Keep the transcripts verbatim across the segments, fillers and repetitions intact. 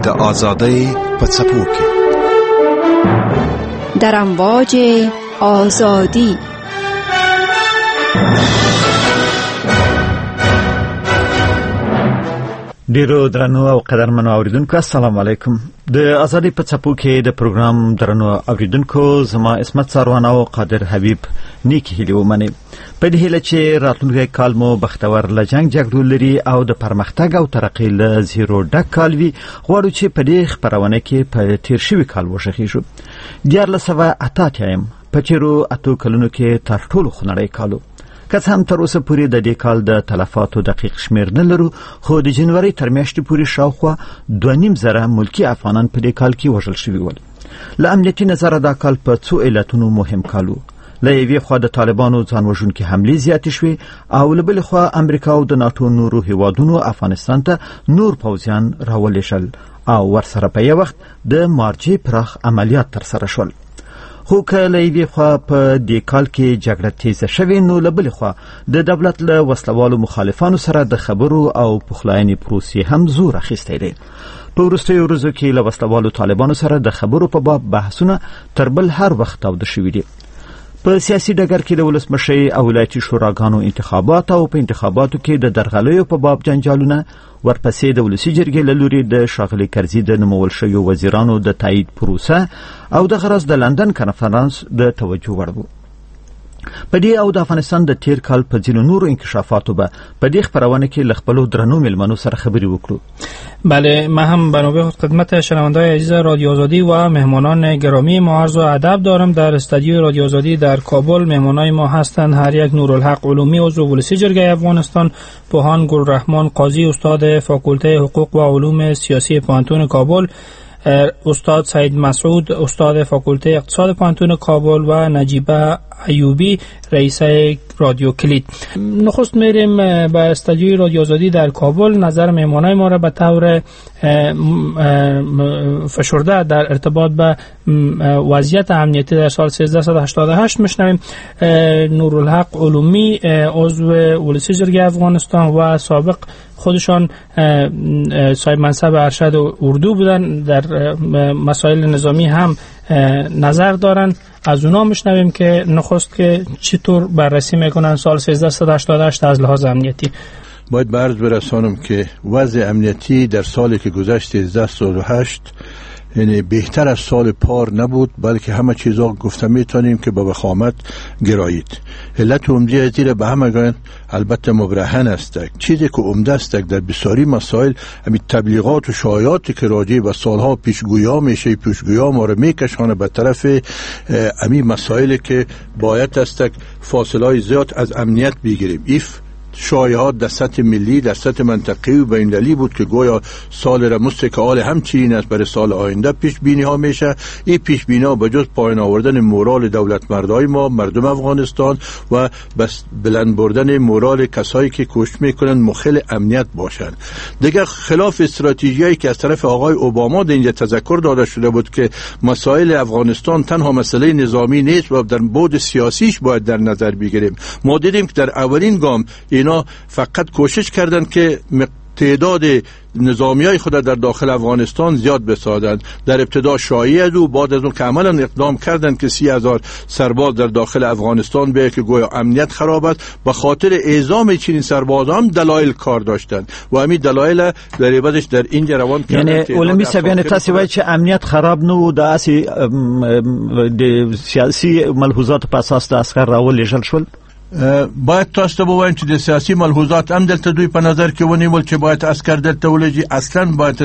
د آزادۍ په څپو کې در امواج آزادی. ډیرو درنو او قدرمنو اوریدونکو السلام علیکم. د ازادي په څپو کې د پروګرام درنو اوریدونکو زما اسمت ساروان او قادر حبیب نیکی هیله ومني. په دې هیله چې راتلونکي کال مو بختور لجنګ جګړو لري او د پرمختګ او ترقۍ له زیرو ډک کال وي. غواړو چې په دې خبرونه کې په تیر شوي کال وشخیږو. دیارلس سوه اته اتیا په تیرو اتو کلونو کې تر ټولو خنړی کالو. که څه هم تر اوسه پورې د دې کال د تلفاتو دقیق شمیر نه لرو، خو د جنوري تر میاشتې پورې شاوخوا دوه نیم زره ملکی افغانان په دې کال کې وژل شوي ول. له امنیتي نظره دا کال په څو علتونو مهم کالو. له یوې خوا د طالبانو ځانوژونکي حملې زیاتې شوې او له بلې خوا امریکا او د ناتو نورو هیوادونو افغانستان ته نور پوځیان راولېږل او ورسره په یو وخت د مارجې پراخ عملیات ترسره شول. خو که له یوې خوا په دې کال کې جګړه تیزه شوې، نو له بلې خوا د دولت له وسلوالو مخالفانو سره د خبرو او پخلاینې پروسې هم زور اخیستی دی. په وروستیو ورځو کې له وسلوالو طالبانو سره د خبرو په باب بحثونه تر بل هر وخت تاوده شوي دي. په سیاسي ډګر کې د ولسمشۍ او ولایتي شوراګانو انتخابات او په انتخاباتو کې د درغلیو په باب جنجالونه، ورپسې د ولسي جرګې له لوري د ښاغلي کرزي د نومول شویو وزیرانو د تایید پروسه او د غرض د لندن کنفرانس د توجه وړ و. په دې او د افغانستان د تیر کال په ځینو نورو انکشافاتو به په دې خبرونه کې له خپلو درنو مېلمنو سره خبرې وکړو. بله، من هم بنابه خدمت شنونده‌های عزیز رادیو آزادی و مهمانان گرامی ما عرض ادب دارم. در استودیو رادیو آزادی در کابل مهمانای ما هستند هر یک نورالحق علومی عضو ولسی جرگه افغانستان، پوهان گلرحمان قاضی استاد فاکولته حقوق و علوم سیاسی پوهنتون کابل، استاد سعید مسعود استاد فاکولته اقتصاد پوهنتون کابل و نجیبه ایوبی رئیس رادیو کلید. نخست میریم به استودیوی رادیو آزادی در کابل. نظر مهمانای ما را به طور فشرده در ارتباط به وضعیت امنیتی در سال سیزده هشتاد و هشت میشنویم. نورالحق علومی عضو ولسی جرگه افغانستان و سابق خودشان صاحب منصب ارشد اردو بودن، در مسائل نظامی هم نظر دارن. از اونا میشنویم که نخست که چطور بررسی میکنن سال سیزده هشتاد و هشت از لحاظ امنیتی. باید به عرض برسانم که وضع امنیتی در سالی که گذشت سیزده و هشت یعنی بهتر از سال پار نبود، بلکه همه چیزا گفته میتونیم که به وخامت گرایید. علت عمده زیر به همه گوین البته مبرهن است. چیزی که عمده است در بسیاری مسائل همین تبلیغات و شایعاتی که راجع به سالها پیشگویی میشه، پیشگویی ما رو میکشانه به طرف همین مسائلی که باید است فاصله زیاد از امنیت بگیریم. ایف شایعات در سطح ملی، در سطح منطقه‌ای و بین‌المللی بود که گویا سال را مستقال همچین است برای سال آینده پیش بینی ها میشه. این پیش بینی ها به جز پایین آوردن مورال دولت مردای ما، مردم افغانستان و بس بلند بردن مورال کسایی که کوشش میکنن مخل امنیت باشن. دیگر خلاف استراتژیایی که از طرف آقای اوباما در اینجا تذکر داده شده بود که مسائل افغانستان تنها مسئله نظامی نیست و در بعد سیاسیش باید در نظر بگیریم. ما دیدیم که در اولین گام اینا فقط کوشش کردن که تعداد نظامیای خود در داخل افغانستان زیاد بسازند. در ابتدا شایعه از او، بعد از اون که عملا اقدام کردن که سی هزار سرباز در داخل افغانستان به که گویا امنیت خراب است. به خاطر اعزام چنین سربازان دلایل کار داشتند و همین دلایل در عوضش در اینجا روان کردن. یعنی علمی سبیان تاسو وایي چې امنیت خراب نه و، د اسی د سیاسي ملحوظات په اساس د عسكر راولېږل شول. باید تاسو ته ووایم چې د سیاسي ملحوظات هم دلته دوی په نظر کې ونیول چې باید عسكر دلته ولېږي. اصلا باید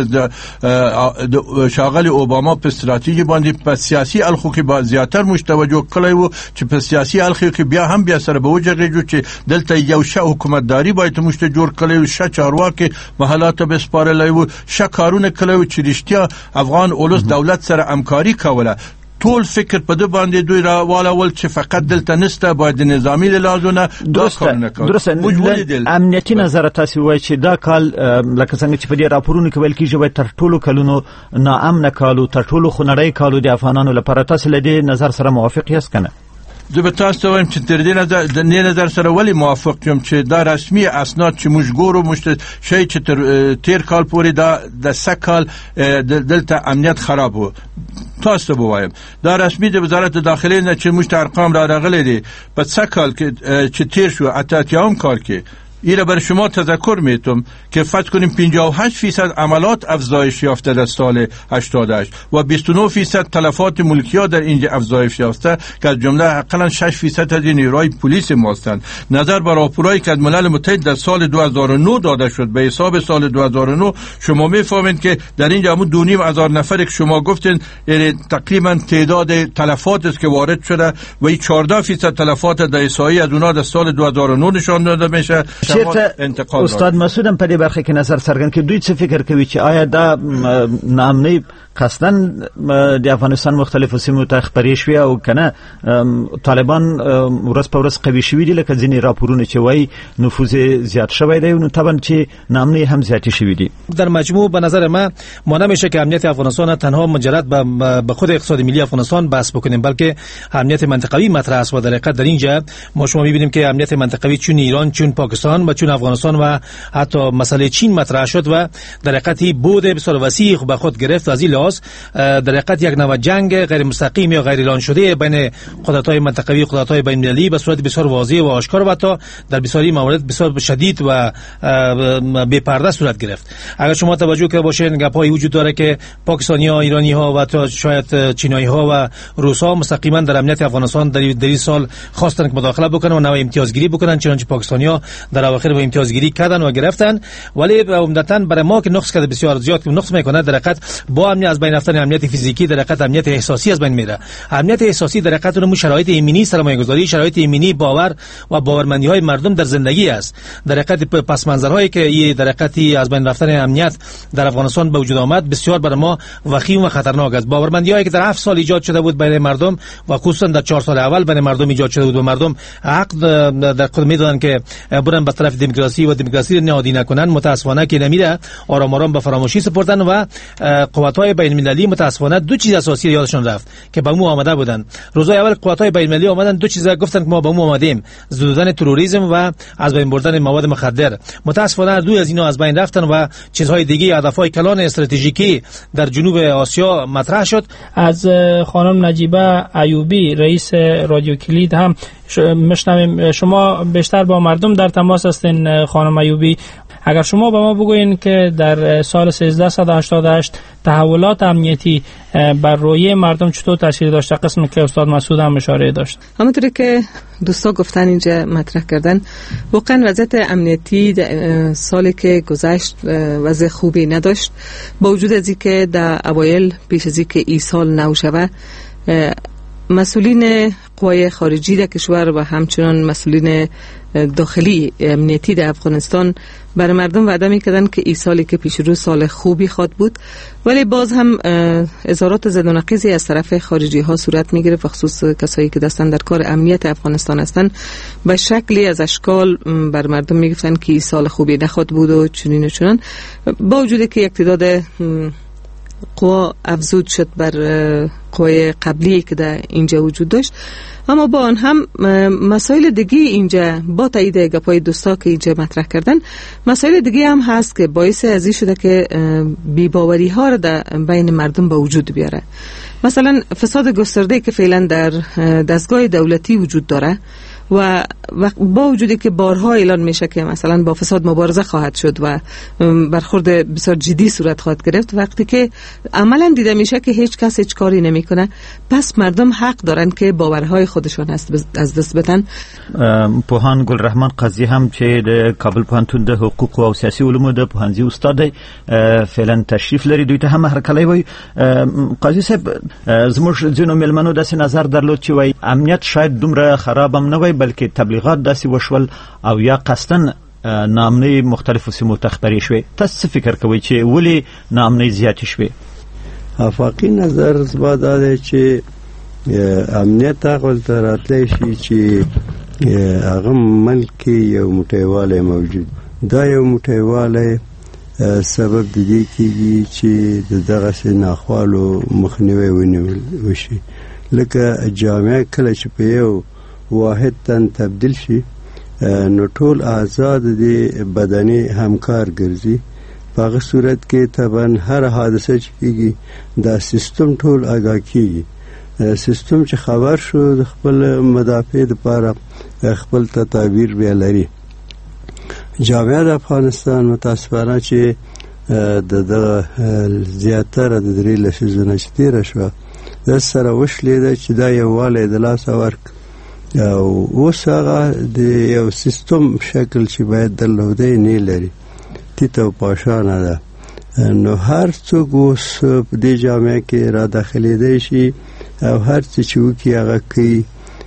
د شاغلي اوباما په استراتیژي باندې په سیاسي الخو کې باید زیاتر متوجه کړی و چې په سیاسي الخو کې بیا هم بیا سره به وجهږي چې دلته یو ښه حکومتداري باید موږ جوړ کړی و، ښه چارواکي محلات به سپارلای و، ښه کارونه کړی و چې رښتیا افغان اولس دولت سره همکاري کوله. ټول فکر په دې باندې دوی راوالول چې فقط دلته نسته، باید نظامی لازمه دا کارونه کوي. درسته امنیتي نظر تاسو وایي چې دا کال لکه څنګه چې په دې راپورونو کې ویل کېږي تر ټولو کلونو ناامن کالو، تر ټولو خنړی کالو د افغانانو لپاره. تاسو له دې نظر سره موافق یاست کنه؟ زه به تاسو وایم چې تر دې نظر د نه نظر سره ولی موافق یم چې دا رسمي اسناد چې موږ ګورو موږ شي چې تر تیر کال پورې دا د سکال دلته امنیت خراب و. تاسو به وایم دا رسمي د وزارت داخله نه چې موږ ته ارقام را راغلي دي په سکال کې چې تیر شو اتاتیام کال کې ایره بر شما تذکر میتونم که فکر کنیم پنجاه و هشت درصد عملات افزایش یافته در سال هشتاد و هشت و بیست و نه درصد تلفات ملکیات در اینجا افزایش یافته که از جمله حداقل شش درصد از نیروهای پلیس ما هستند. نظر بر راپورایی که از ملل متحد در سال دو هزار و نه داده شد به حساب سال دو هزار و نه شما میفهمید که در اینجا همون دو نیم هزار نفری که شما گفتین یعنی تقریبا تعداد تلفات است که وارد شده و این چهارده درصد تلفات در احصایی از اونها در سال دو هزار و نه نشان داده میشه. استاد مسعودم په دې برخه کې نظر څرګند کړي دوی څه فکر کوي چې آیا دا نامنۍ قصدن د افغانستان مختلفو سیمو ته خبرې شوې او کنه طالبان ورځ په ورځ قوي شوي دي لکه ځینې راپورونه چې وایي نفوذ زیات شوی دی نو طبعا چې نامنۍ هم زیاتې شوي دي. در مجموع به نظر ما ما نمیشه که امنیت افغانستان تنها مجرد به خود اقتصاد ملی افغانستان بحث بکنیم بلکه امنیت منطقوی مطرح است و در حقیقت در اینجا ما شما می‌بینیم که امنیت منطقوی چون ایران چون پاکستان و چون افغانستان و حتی مسئله چین مطرح شد و در حقیقت بود بسیار وسیع به خود گرفت. از این لحاظ در حقیقت یک نوع جنگ غیر مستقیم یا غیر اعلان شده بین قدرت‌های منطقوی و قدرت‌های بین‌المللی به صورت بسیار واضح و آشکار و تا در بسیاری موارد بسیار شدید و بی پرده صورت گرفت. اگر شما توجه کرده باشین گپ‌هایی وجود داره که پاکستانی‌ها، ایرانی‌ها و تا شاید چینایی‌ها و روس‌ها مستقیما در امنیت افغانستان در این سال خواستن که مداخله بکنن و نوع امتیازگیری بکنن، چنانچه پاکستانی‌ها در اواخر با امتیازگیری کردن و گرفتن. ولی عمدتاً برای ما که نقص کرده بسیار زیاد که نقص میکنه در حقیقت با امنیت از بین رفتن امنیت فیزیکی در حقیقت امنیت احساسی از بین میره. امنیت احساسی در حقیقت اون شرایط ایمنی سرمایه‌گذاری، شرایط ایمنی باور و باورمندی‌های مردم در زندگی است. در حقیقت پس منظرهایی که این در حقیقت از بین رفتن امنیت در افغانستان به وجود آمد بسیار برای ما وخیم و خطرناک است. باورمندی‌هایی که در هفت سال ایجاد شده بود بین مردم و خصوصا در چهار سال اول بین مردم ایجاد شده بود و مردم حق در خود میدونن که برن به طرف دموکراسی و دموکراسی رو نهادینه نکنن، متاسفانه که نمیره، آرام آرام به فراموشی سپردن و قوت‌های بین‌المللی متاسفانه دو چیز اساسی یادشون رفت که به مو آمده بودن. روزهای اول قوت‌های بین‌المللی اومدن دو چیز گفتن که ما به مو آمدیم، زدودن تروریسم و از بین بردن مواد مخدر. متاسفانه دو از اینا از بین رفتن و چیزهای دیگه، هدف‌های کلان استراتژیکی در جنوب آسیا مطرح شد. از خانم نجیبه ایوبی رئیس رادیو کلید هم مشنویم. شما بیشتر با مردم در تماس هستین خانم ایوبی، اگر شما به ما بگوین که در سال سیزده هشتاد و هشت تحولات امنیتی بر روی مردم چطور تاثیر داشته، قسمی که استاد مسعود هم اشاره داشت. همونطوری که دوستا گفتن اینجا مطرح کردن، واقعا وضعیت امنیتی سالی که گذشت وضع خوبی نداشت، با وجود از اینکه در اوایل پیش از اینکه این سال نو شود مسئولین قوای خارجی در کشور و همچنان مسئولین داخلی امنیتی در افغانستان برای مردم وعده می‌کردن که این سالی که پیش رو سال خوبی خواد بود، ولی باز هم اظهارات زد و نقیضی از طرف خارجی ها صورت می‌گیره، خصوص کسایی که دستن در کار امنیت افغانستان هستن به شکلی از اشکال بر مردم میگفتن که این سال خوبی نخواد بود و چنین و چنان، با وجودی که یک تعداد قوا افزود شد بر قوای قبلی که در اینجا وجود داشت. اما با آن هم مسائل دیگه اینجا با تایید گپای دوستا که اینجا مطرح کردن، مسائل دیگه هم هست که باعث از این شده که بی‌باوری ها را در بین مردم به وجود بیاره. مثلا فساد گسترده که فعلا در دستگاه دولتی وجود داره و با وجودی که بارها اعلان میشه که مثلا با فساد مبارزه خواهد شد و برخورد بسیار جدی صورت خواهد گرفت، وقتی که عملا دیده میشه که هیچ کس هیچ کاری نمیکنه، پس مردم حق دارن که باورهای خودشون هست از دست بدن. پوهان گل رحمان قاضی هم چې د کابل پوهنتون د حقوق او سیاسي علومو د پوهنځي استاد دی، فعلا تشریف لري، دوی ته هم هرکلی وي. قاضي صاحب زموږ ځینو مېلمنو داسې نظر درلود چې وایي امنیت شاید دومره خراب هم نه وي بلکې تبلیغات داسې وشول او یا قصدن نامنۍ مختلفو سیمو ته خپرې شوې. تاسو څه فکر کوئ چې ولې نامنۍ زیاتې شوې؟ افاقي نظر زما دا دی چې امنیت هغه ته راتلی شي چې هغه ملک کې یو موټیوالی موجود، دا یو موټیوالی سبب د دې کېږي چې د دغسې ناخوالو مخنیوی ونیول وشي. لکه جامعه کله چې په یو واحد تن تبدیل شي نو ټول آزاد دي بدني همکار ګرځي. په هغه صورت کې طبعا هر حادثه چې کېږي دا سیستم ټول آګاه کېږي. سیستم چې خبر شو د خپل مدافع لپاره خپل تدابیر بیا لري. جامعه د افغانستان متاسفانه چې د زیاتره د درې لسیزونه چې تېره شوه د سره وشلېده چې دا یووالی د لاسه ورک او اوس هغه د یو سیستم شکل چې باید درلودی نه لري، تیت او پاشانه ده. نو هر څوک اوس په دې جامعه کې را داخلېدی شي او هر څه چې وکړي هغه کوي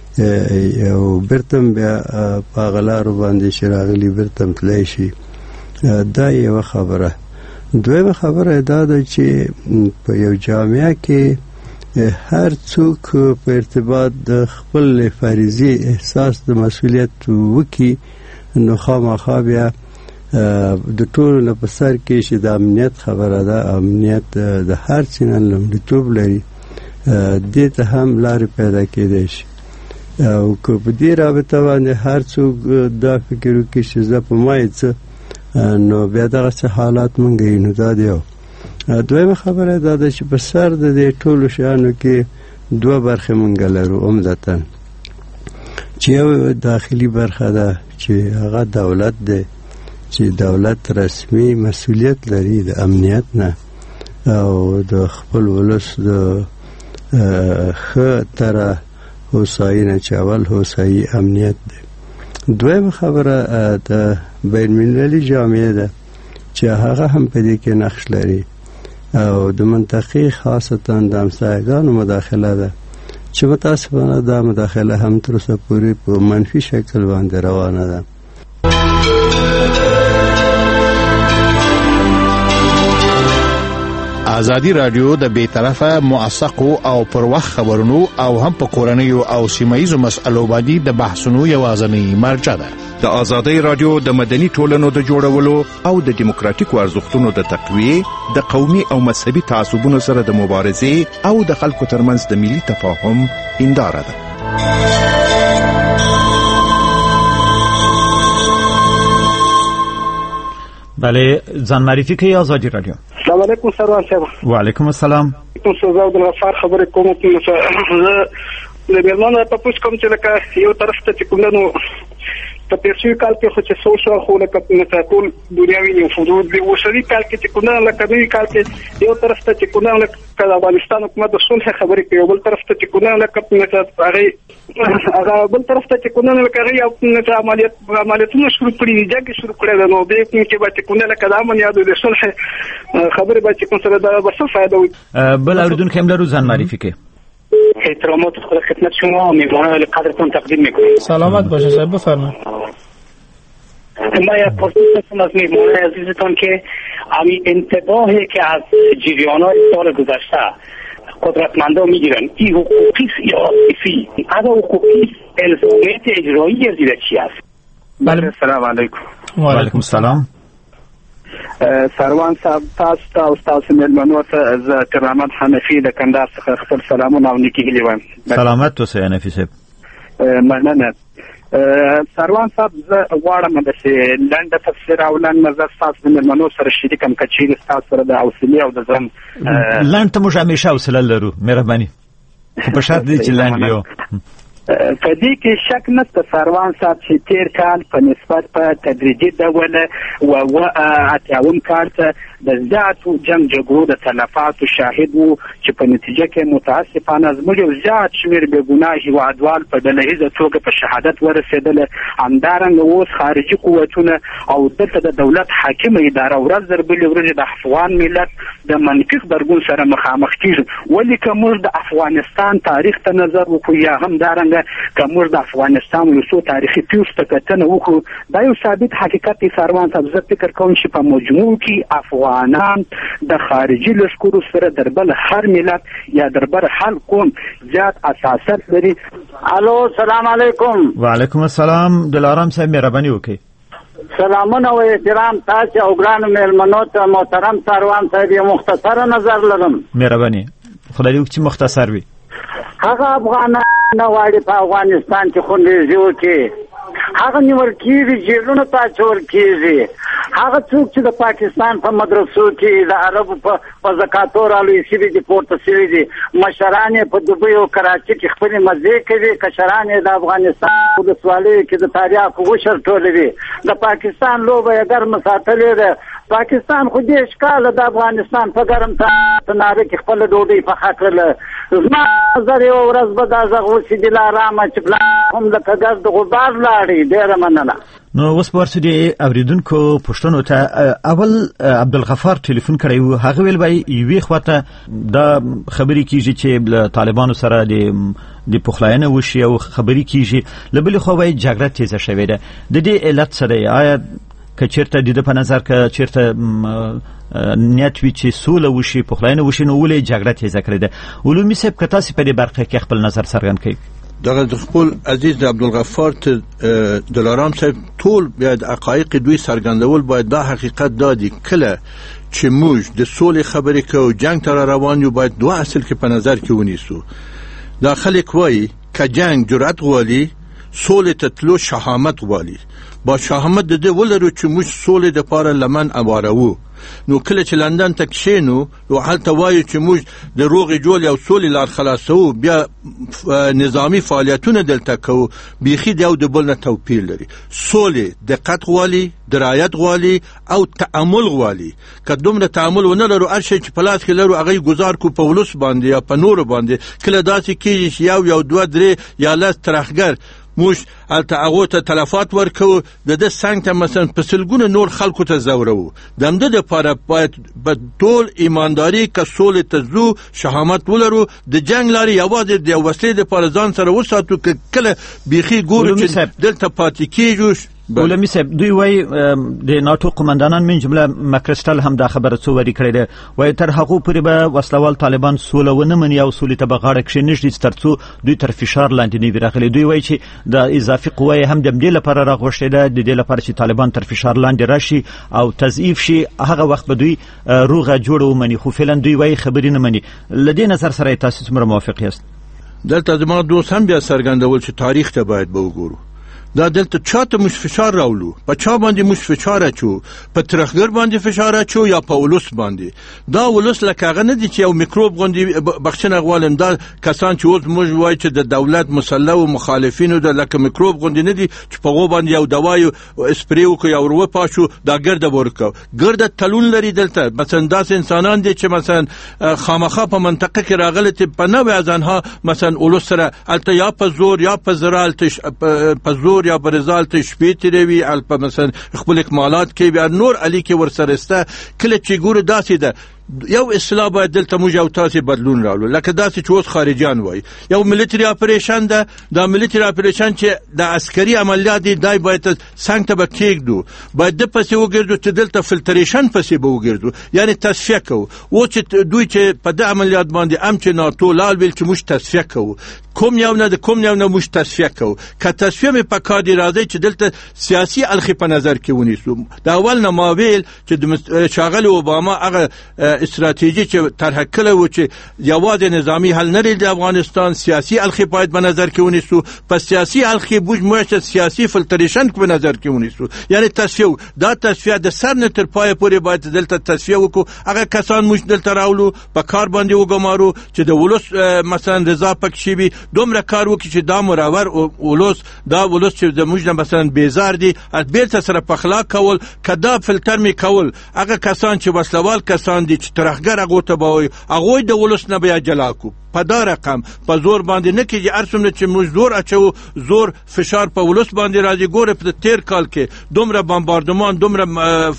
او بیرته بیا په هغه لارو باندې چې راغلي بیرته تللی شي. دا یوه خبره. دویمه خبره دا ده چې په یو جامعه کې هر څوک په ارتباط د خپل فریضې احساس د مسؤلیت وکړي نو خامخا بیا د ټولو نه په سر کې چې د امنیت خبره ده، امنیت د هر څه نه لومړیتوب لري، دې ته هم لارې پیدا کېدی شي. او که په دې رابطه باندې هر څوک دا فکر وکړي چې زه په ما یې څه نو بیا دغسې حالات مونږ یې نو دا دی. دویمه خبره دا ده چې په سر د دې ټولو شیانو کې دوه برخې مونږ لرو عمدتاً، چې یو داخلي برخه ده چې هغه دولت دی چې دولت رسمي مسؤلیت لري د امنیت نه او د خپل ولس د ښه طرح هوسایي نه چې اول هوسایي امنیت دی. دویمه خبره د بین المللي جامعه ده چې هغه هم په دې کې نقش لري او د منطقې خاصتا د همسایګانو مداخله ده چې متاسفانه دا مداخله هم تر اوسه پورې په منفي شکل باندې روانه ده. ازادي رادیو د بې طرفه موثقو او پر وخت خبرونو او هم په کورنیو او سیمایي مسألو باندې د بحثونو یوازینی مرجع ده. د ازادي رادیو د مدني ټولنو د جوړولو او د دیموکراتیکو ارزښتونو د تقویه، د قومي او مذهبي تعصبونو سره د مبارزې او د خلکو ترمنځ د ملي تفاهم هنداره ده. بله، ځان معرفي کوي ازادي رادیو. السلام علیکم سروان صاحب. وعلیکم السلام. تاسو زو د غفار خبرې کوم چې زه د میرمنو په پوښتنه کوم چې لکه یو طرف ته چې کوم نو په پیسو کال کې خو چې څو شو خو لکه په ټول دنیاوي یو فوجود دی وشري کال کې چې کوم لکه دوی کال کې یو طرف ته چې کوم لکه د افغانستان حکومت د صلح خبرې کوي، بل طرف ته چې کوم لکه په هغه هغه بل طرف ته چې کوم لکه هغه یو عملیات عملیاتونه شروع کړي دي چې شروع کړي ده. نو دې کې به چې کوم لکه د عملیاتو د صلح خبرې به چې کوم سره د بس فائدہ وي. بل اوریدونکو هم لرو ځان معرفی کوي. احترامات خدمت شما میهمانان قدرتون تقدیم میکنیم. سلامت باشه صاحب، بفرمایید. ما یک پرسش از میهمانان عزیزتان که همین انتباهی که از جریان‌های سال گذشته قدرتمندان میگیرن این حقوقی یا عاطفی، اگر حقوقی الزامیت اجرایی زیر چی است؟ بله. سلام علیکم. و علیکم السلام. سروان صاحب تاسو ته او تاسو مېلمنو ته زه تر رحمت حنفي د کندهار څخه خپل سلامونه او نیکي هیلې وایم. سلامت اوسئ حنفي صاحب. مننه. سروان صاحب زه غواړم چې لنډه تفسیر او لنډ نظر تاسو د مېلمنو سره شریکم که چیرې تاسو سره د حوصلې او د زغم لنډ ته موږ همیشه حوصله لرو، مهرباني خو په شرط دی چې لنډ وي. په دې کې شک نشته سروان صاحب چې تیر کال په نسبت په تدریجي ډول و اتیاوم کال ته د زیاتو جنګ جګړو د تلفاتو شاهد وو چې په نتیجه کې متاسفانه زموږ یو زیات شمېر بېګناه هېوادوال په ډله ییزه توګه په شهادت ورسېدل. همدارنګه اوس خارجي قوتونه او دلته د دولت حاکمه اداره ورځ تر بلې ورځې د افغان ملت د منفي غبرګون سره مخامخ کېږي. ولې که موږ د افغانستان تاریخ ته نظر وکړو یا همدارنګه که موږ د افغانستان یو څو تاریخي پیښو ته کتنه وکړو، دا یو ثابت حقیقت دی سروان صاحب. زه فکر کوم چې په مجموع کې افغانان د خارجي لښکرو سره در بل هر ملت یا در بل هر قوم زیات اساسات لري. الو سلام علیکم. وعلیکم السلام. دلارام صاحب مهرباني وکړئ. سلامونه او احترام تاسو او ګرانو مېلمنو ته. محترم سروان صاحب یو مختصر نظر لرم. مهرباني خدای دې وکړي مختصر وي. هغه افغانان نه غواړي په افغانستان کې خونریزي وکړي، هغه نیول کېږي، جیلونو ته اچول کېږي. هغه څوک چې د پاکستان په مدرسو کې د عربو په زکاتو رالوی شوي دي، پورته شوي دي، مشران یې په دوبۍ او کراچي کې خپلې مزې کوي، کشران یې د افغانستان په ولسوالیو کې د تریاکو غوښر ټولوي. د پاکستان لوبه یې ګرمه ساتلې ده. پاکستان خو دې اشکاله د افغانستان په ګرم تناره کې خپله ډوډۍ پخه کړله. زما نظر یوه ورځ به دا غږ وشي دلارامه چې پلار هم لکه ګز د غبار لاړې. ډېره مننه. نو اوس په ورسو دي اوریدونکو پوښتنو ته اول عبدالغفار ټلیفون کړی و، هغه ویل به یوې خواته دا خبرې کیږي چې له طالبانو سره د د پخلاینه وشي او خبرې کیږي، له بلې خوا به جګړه تیزه شوې ده. د دې علت څه دی؟ آیا که چیرته د په نظر که چیرته نیت وي چې سوله وشي، پخلاینه وشي، نو ولې جګړه تیزه کړې ده؟ علومي صاحب که تاسې په دې برخه کې خپل نظر څرګند کړئ. دغه خپل عزیز عبدالغفار ته دلارام صاحب ټول بیا د حقایق دوی څرګندول باید دا حقیقت دادي کله چې موږ د سولې خبرې کوو، جنگ ته روان یو، باید دوه اصل کې په نظر کې ونیسو. دا خلک وایي که جنگ جرأت غواړي، سولې ته تلو شهامت غواړي. با شهامت د دې ولرو چې موږ سولې دپاره لمن اوارو. نو کله چې لندن ته کښېنو نو هلته وایو چې موږ د روغې جوړې او سولې لار خلاصوو، بیا نظامي فعالیتونه دلته کوو، بیخي د یو د بل نه توپیر لري. سولې دقت غواړي، درایت غواړي او تعامل غواړي. که دومره تعامل ونه لرو، هر شی چې په لاس کې لرو هغه ګزار کو په ولس باندې یا په نورو باندې. کله داسې کېږي چې یو یو دوه درې یا لس ترهګر موږ هلته هغو ته تلفات ورکوو، د ده څنګ ته مثلا په سلګونه نور خلکو ته ځوروو. د همده دپاره باید په ټول ایمانداري که سولې ته ځو، شهامت ولرو، د جنګ لارې یوازې د یو وسلې دپاره ځان سره وساتو. که کله بیخي ګورو چې دلته پاتې کېږو. علومي صاحب دوی وایي د ناټو قمندانان من جمله مکرسټل هم دا خبره څو وری کړې ده، وایي تر هغو پورې به وسلوال طالبان سوله ونه مني او سولې ته به غاړه کښېنږدي تر څو دوی تر فشار لاندې نه وي راغلي. دوی وایي چې د اضافي قوه یې هم د همدې لپاره راغوښتې ده، د دې لپاره چې طالبان تر فشار لاندې راشي او تضعیف شي، هغه وخت به دوی روغه جوړه ومني. خو فعلا دوی وایي خبرې نه مني. له دې نظر سره تاسو څومره موافق یاست؟ دلته زما دوست هم بیا څرګندول چې تاریخ ته باید به وګورو. دا دلته چاته موږ فشار راولو، په چا باندې موږ فشار اچو؟ په ترهګر باندې فشار اچو یا په ولس باندې؟ دا ولس لکه هغه نه دي چې یو میکروب غوندې بخښنه غواړم، دا کسان چې اوس موږ وایو چې د دولت مسلح او مخالفینو د لکه میکروب غوندې نه دي چې په هغو باندې یو دوا اسپری وکړو یا ور وپاشو دا ګرده ورکو. ګرده تلون لري دلته. مثلا داسې انسانان دي چې مثلا خامخا په منطقه کې راغلي په نوې ازانها مثلا ولس سره هلته یا په زور یا په زرال په زور یا برزال ته شپې تیروي، البته مثلا خپل اکمالات کې بیا نور علی کې ورسرسته. کله چې ګوره داسې ده یو اصلاح باید دلته موږ او تاسې بدلون راولو. لکه داسې چې اوس خارجیان وایي یو ملیټري اپریشن ده، دا ملیټري اپریشن چې د عسکري عملیات دی دای باید څنګه به کېږدو، باید د پسې وګرځو چې دلته فلتریشن پسې به وګرځو، یعنی تصفیه کوو. و چې دوی چې په د عملیات باندې ام چې ناتو لال ویل چې موږ تصفیه کوو، کوم یو نه د کوم یو نه موږ تصفیه کوو. که تصفیه مې په کار دی راځي چې دلته سیاسي الخې په نظر کې ونیسو. د اول نه ما ویل چې د ښاغلي اوباما هغه استراتیجی چې طرح کړې و چې یوازې نظامی حل نه لري د افغانستان، سیاسي الخې باید په نظر کې ونیسو. په سیاسي الخې بوج موږ سیاسي فلتریشن په نظر کې ونیسو، یعنی تصفیه. دا تصفیه د سر نه تر پای پورې باید دلته تصفیه وکړو. هغه کسان موږ دلته راولو په کار باندې وګمارو چې د ولس مثلا رضا پکې شي، دومره کار وکړي چې دا مرور ولس دا ولس چې د موږ مثلا بیزار دي بیرته سره په اخلاق کول، کدا فلتر می کول. هغه کسان چې وسلوال کسان دي چې ترهګر هغو ته به وایي هغوی د ولس نه بیا جلا کو. په دا رقم په زور باندې نه کېږي. هر څومره چې موږ زور اچوو زور فشار په ولس باندې راځي. ګوره په تیر کال کې دومره بمباردمان، دومره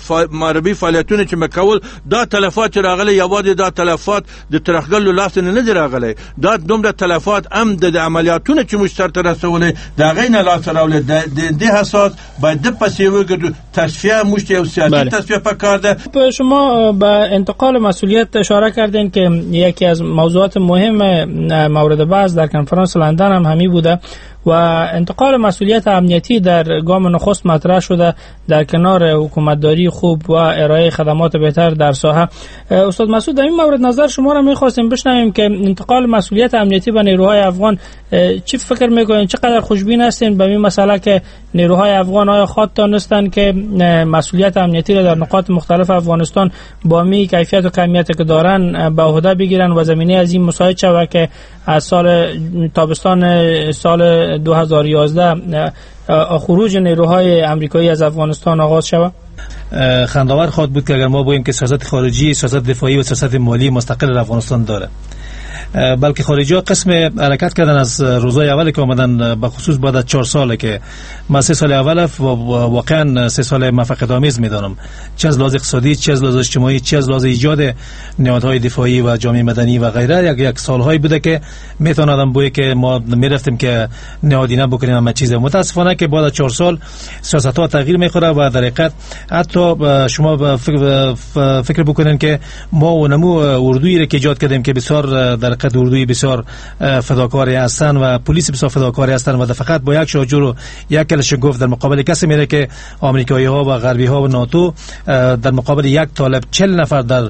معربي فعالیتونه چې مې کول، دا تلفات چې راغلی یوازې دا تلفات د ترهګر له لاسه نه دي راغلی. دا دومره تلفات هم د عملیاتونه چې موږ سرته رسولی د هغې نه لاسه راوړلی. د دې حساس باید د پسې وګرځو. تصفیه موږ ته یو سیاسي تصفیه پکار ده. شما به انتقال مسئولیت اشاره کردین که یکی از موضوعات مهم مورد بحث در کنفرانس لندن هم همی بوده و انتقال مسئولیت امنیتی در گام نخست مطرح شده در کنار حکومتداری خوب و ارائه خدمات بهتر در ساحه. استاد مسعود، در این مورد نظر شما را می‌خواستیم بشنویم که انتقال مسئولیت امنیتی به نیروهای افغان چی فکر می‌کنید؟ چقدر خوشبین هستین به این مسئله که نیروهای افغان آیا خواهد دانستند که مسئولیت امنیتی را در نقاط مختلف افغانستان با می کیفیت و کمیتی که دارن به عهده بگیرن و زمینه از این مساعد شود که از سال تابستان سال دو هزار و یازده خروج نیروهای امریکایی از افغانستان آغاز شود؟ خندآور خواهد بود که اگر ما بگوییم که سیاست خارجی، سیاست دفاعی و سیاست مالی مستقل افغانستان داره، بلکه خارجی‌ها قسم حرکت کردن از روزهای اول که آمدن، به خصوص بعد از چهار ساله که ما سه سال اول واقعا سه سال موفقیت‌آمیز می‌دانم، چه از لحاظ اقتصادی، چه از لحاظ اجتماعی، چه از لحاظ ایجاد نهادهای دفاعی و جامعه مدنی و غیره. یک یک سال‌هایی بوده که میتونه آدم بگه که ما می‌رفتیم که نهادینه بکنیم همه چیز. متأسفانه که بعد از چهار سال سیاست‌ها تغییر می‌خوره و در حقیقت حتی شما فکر, فکر بکنین که ما و نمو اردویی را که ایجاد کردیم که بسیار در قد اردوی بسیار فداکاری هستن و پلیس بسیار فداکاری هستن و فقط با یک شاجور و یک کلش گفت در مقابل کسی میره که آمریکایی ها و غربی ها و ناتو در مقابل یک طالب چهل نفر در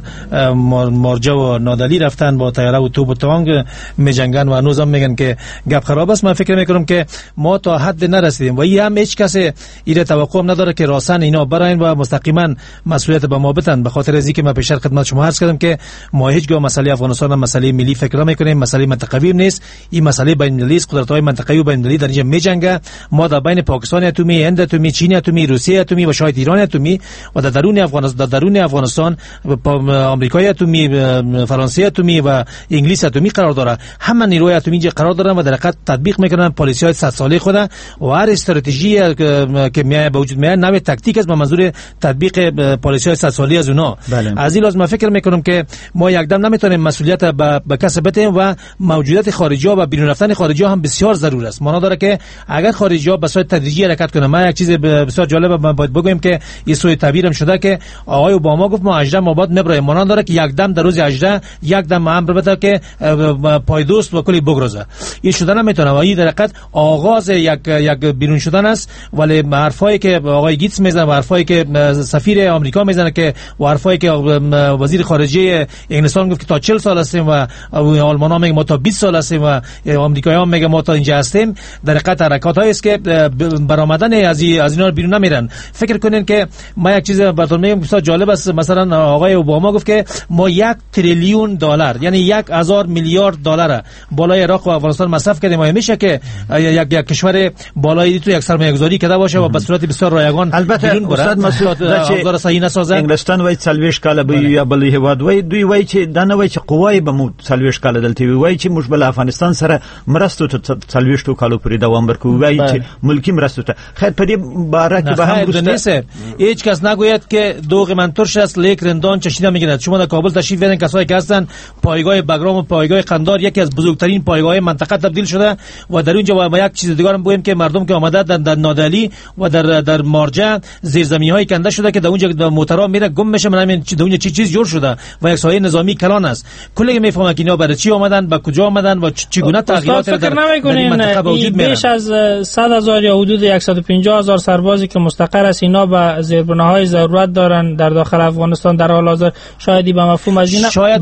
مارجه و نادلی رفتن با طیاره و توپ و تانگ میجنگن و هنوز هم میگن که گپ خراب است. من فکر میکنم که ما تا حد نرسیدیم و این هم هیچ کسی ایره توقع نداره که راسن اینا براین و مستقیما مسئولیت به ما بدن، به خاطر از اینکه من پیشتر خدمت شما عرض کردم که ما هیچگاه مسئله افغانستان هم مسئله ملی فکر نمیکنیم، مسئله منطقوی نیست، این مسئله بین المللی است. قدرت‌های منطقه‌ای و بین المللی در اینجا میجنگه. ما در بین پاکستان اتمی، هند اتمی، چین اتمی، روسیه اتمی و شاید ایران اتمی و در درون افغانستان در درون افغانستان آمریکای اتمی، فرانسه اتمی و انگلیس اتمی قرار داره. همه نیروهای اتمی اینجا قرار دارن و در حقیقت تطبیق میکنن پالیسی‌های صد ساله خود و هر استراتژی که میاد به وجود میاد نوع تاکتیک است به منظور تطبیق پالیسی‌های صد ساله از اونها. بله. از این لازم فکر میکنم که ما یکدم نمیتونیم مسئولیت به کس بدیم و موجودیت خارجی ها و بیرون رفتن خارجی ها هم بسیار ضرور است. معنا داره که اگر خارجی ها به صورت تدریجی حرکت کنن، ما یک چیز بسیار جالب باید بگویم که یه سوی تعبیرم شده که آقای اوباما گفت ما هجده ماه بعد میبریم. معنا داره که یک دم در روز هجده یک دم امر بده که پایدوست و کلی بگروزه. این شدن نمیتونه و این در حقیقت آغاز یک یک بیرون شدن است. ولی حرفایی که آقای گیتس میزنه و حرفایی که سفیر آمریکا میزنه که و حرفایی که وزیر خارجه انگلستان گفت که تا چهل سال هستیم و آلمان‌ها میگن ما تا بیست سال هستیم و آمریکایی‌ها میگن ما تا اینجا هستیم. در حقیقت حرکاتایی است که برآمدن از از اینا بیرون نمیرن. فکر کنین که ما یک چیز براتون میگم بسیار جالب است. مثلا آقای اوباما گفت که ما یک تریلیون دلار یعنی یک هزار میلیارد دلار بالای عراق و افغانستان مصرف کردیم. آیا میشه که یک یک کشور بالای تو یک سرمایه‌گذاری کرده باشه و به صورت بسیار رایگان البته استاد مسعود افغان صحیح نسازه؟ انگلستان وای سلویش کاله به یا بل هواد وای دوی وای چې دنه وای چې قوای به مو سلویش کاله دلته وای چې موږ بل افغانستان سره مرستو ته سلویش تو کالو پرې دوام ورکو وای چې ملکی مرستو ته خیر په دې باره کې به هم روسته هیچ کس نگوید که دوغ من ترش است لیک رندان چشیده میگیرد. شما در کابل تشریف بیارین، کسایی که هستن پایگاه بگرام و پایگاه قندار یکی از بزرگترین پایگاه منطقه تبدیل شده و در اونجا ما یک چیز دیگه هم بگیم که مردم که آمده در, در نادلی و در در مارجه زیرزمینی‌های کنده شده که در اونجا موترها میره گم میشه. من همین در اونجا چی چیز جور شده و یک سایه نظامی کلان است. کلی میفهمن که اینا برای چی اومدن، با کجا اومدن و چگونه تغییرات در این منطقه به وجود میارن. بیش از صد هزار یا حدود صد و پنجاه هزار سربازی که مستقر است اینا به زیربناهای ضرورت دارن در داخل افغانستان در حال حاضر. شاید به مفهوم از این شاید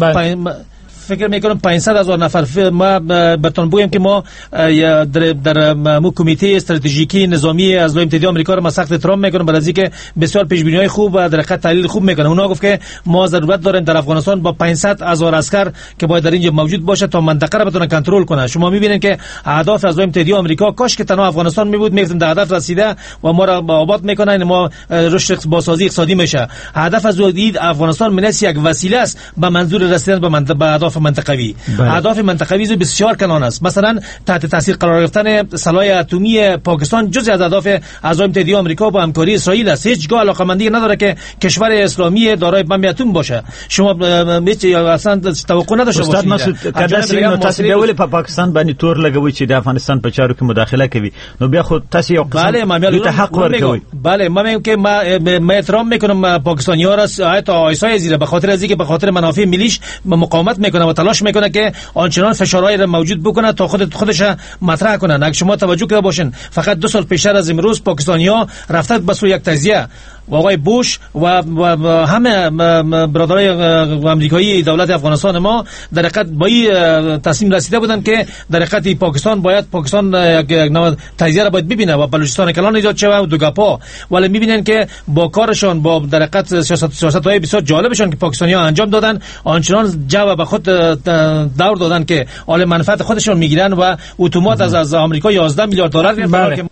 فکر میکنم پانصد هزار نفر. ما براتون بگم که ما در در مو کمیته استراتژیکی نظامی از لای متحده آمریکا رو ما سخت احترام میکنم برای اینکه بسیار پیشبینی‌های خوب و در حقیقت تحلیل خوب میکنه. اونا گفت که ما ضرورت داریم در افغانستان با پانصد هزار عسکر که باید در اینجا موجود باشه تا منطقه رو بتونن کنترل کنه. شما میبینید که اهداف از لای متحده آمریکا کاش که تنها افغانستان می بود میگفتن در هدف رسیده و ما را آباد میکنن، ما رشد بازسازی اقتصادی میشه. هدف از دید افغانستان منس یک وسیله است به منظور رسیدن به منطقه به اهداف منطقوی. اهداف منطقوی بسیار کنان است. مثلا تحت تاثیر قرار گرفتن سلاح اتمی پاکستان جزء از اهداف اعضای متحده آمریکا با همکاری اسرائیل است. هیچگاه علاقمندی نداره که کشور اسلامی دارای بمب اتم باشه. شما هیچ اصلا توقع نداشته باشید. استاد مسعود کدا سینو تاسو به ول په پاکستان باندې تور لګوي چې د افغانستان په چارو کې مداخله کوي، نو بیا خو تاسو یو قسم ته حق ورکوي. بله ما میگم که ما ما احترام میکنم پاکستانی‌ها را حتی آیسای زیر به خاطر از اینکه به خاطر منافع ملیش مقاومت میکنه و تلاش میکنه که آنچنان فشارهایی را موجود بکنه تا خود خودش مطرح کنه. اگه شما توجه کرده باشین فقط دو سال پیشتر از امروز پاکستانی‌ها رفتن به سوی یک تجزیه و آقای بوش و, و, و همه برادرای آمریکایی دولت افغانستان ما در حقیقت با این تصمیم رسیده بودن که در حقیقت پاکستان باید پاکستان یک نوع تجزیه را باید ببینه و بلوچستان کلان ایجاد شود و دوگاپا، ولی میبینن که با کارشان با در حقیقت سیاست سیاست‌های بسیار جالبشان که پاکستانی‌ها انجام دادن آنچنان جو به خود دور دادن که حال منفعت خودشون میگیرن و اتومات از از آمریکا یازده میلیارد دلار گرفتن.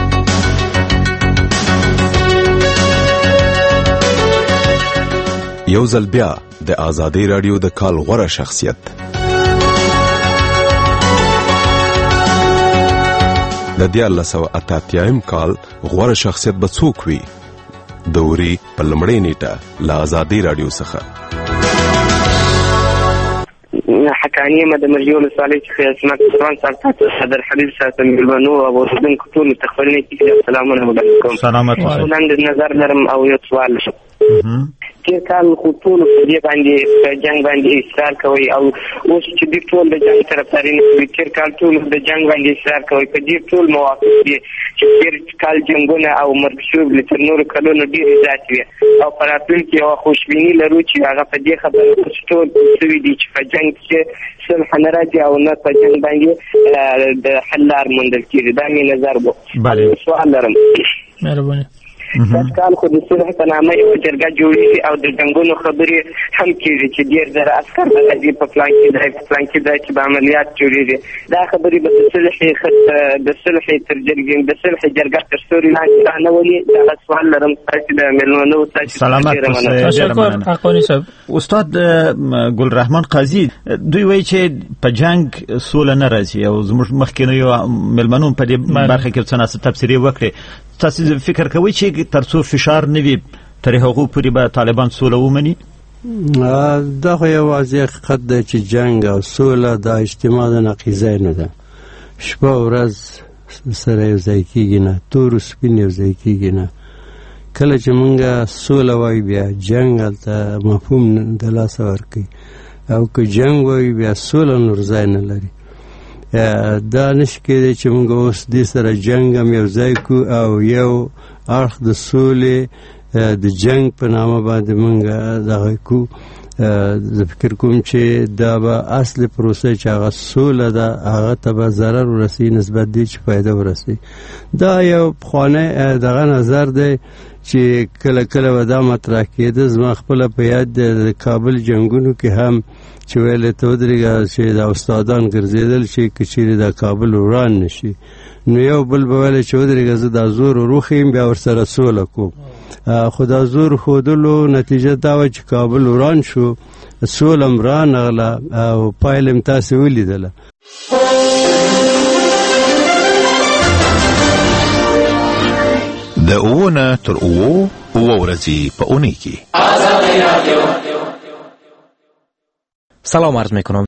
یو ځل بیا د آزادۍ رادیو د کال غوره شخصیت د دیارلس سوه اته اتیایم کال غوره شخصیت به څوک وي؟ د اوري په لومړۍ نیټه له آزادۍ رادیو څخه. حقانیه مده مرجو لسالي څخه اسمت سلطان صاحب صدر حبیب صاحب ملمنو او اوسیدونکو ټول تخبرني کې سلام علیکم. سلامات اوسئ. وړاندې نظر لرم او یو سوال شو. تیر کال خو ټول په دې باندې په جنگ باندې اصرار کوي او اوس چې د ټول د جنگ طرفداري نه تیر کال ټول د جنگ باندې اصرار کوي په دې ټول موافق دي چې تیر کال جنگونه او مرګ شوب لتر نور کلونو ډیر زیات وي او په راتلونکي یو خوشبیني لرو چې هغه په دې خبره ټول څه دي چې په جنگ کې صلح نه راځي او نه په جنگ باندې د حل لار موندل کیږي. دا مې نظر وو. بله سوال لرم. مهرباني. د کال خو د صلح په نامه یو جرګه جوړېږي او د جنګونو خبرې هم کېږي چې ډېر زره عسکر به راځي په فلان کې ځای په فلان کې ځای چې به عملیات جوړېږي. دا خبرې به د صلح د صلح تر جرګې د صلح جرګه تر سوري لاندې رانولي. دا سوال لرم تاسو د مېلمنو تاسو سلامت تشکر حقانی صاحب. استاد ګل رحمان قاضي دوی وایي چې په جنگ سوله نه راځي او زموږ مخکینیو مېلمنو په دې برخه کې څه ناڅه تفسیري وکړي. تاسو فکر کوئ چې ترڅو فشار نه وي تر هغه پورې به طالبان سوله ومني؟ دا خو یو واضح حقیقت دی چې جنگ او سوله دا اجتماع د نقیضای نه ده. شپه او ورځ سره یو ځای کېږي نه، تور سپین یو ځای کېږي نه. کله چې مونږ سوله وایو بیا جنگ هلته مفهوم د لاسه ورکوي او که جنگ وایو بیا سوله نور ځای نه لري. دا نشي کېدی چې موږ اوس دې سره جنګ هم یو ځای کو او یو اړخ د سولې د جنگ په نامه باندې موږ دغه کو. زه فکر کوم چې دا به اصل پروسه چې هغه سوله ده هغه ته به ضرر ورسي نسبت دی چې فایده ورسي. دا یو پخوانی دغه نظر دی چې کله کله به دا مطرح کېده. زما خپله په یاد د کابل جنګونو کې هم چې ویل ته ودرېږه چې دا استادان ګرځېدل چې که چیرې دا کابل وران نشي نو یو بل به ویل چې ودرېږه زه دا زور وروښیم بیا ورسره سوله کوم. خو دا زور ښودلو نتیجه دا وه چې کابل وران شو، سوله هم رانغله او پایله هم تاسې ولیدله. د اووه نه تر اووه اووه ورځې په اونۍ کې. سلام عرض میکنم.